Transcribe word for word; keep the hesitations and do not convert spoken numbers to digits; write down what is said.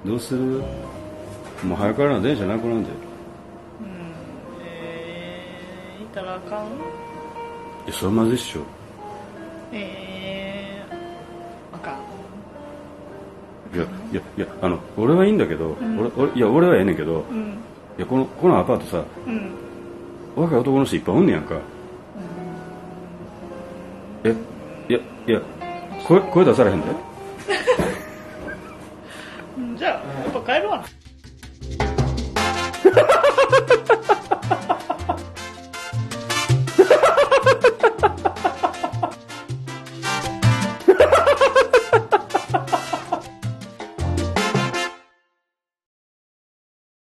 どうする？もう早くからの電車なくなんで。 うんえー、いたらあかん。 いやそれまずいっしょ。 えー、あかん。 いやいやいやあの俺はいいんだけど、うん、俺俺いや俺はええねんけど、うん、いやこのこのアパートさ、うん、若い男の人いっぱいおんねやんか、うん、えいやいや声声出されへんでじゃあやっぱ帰るわな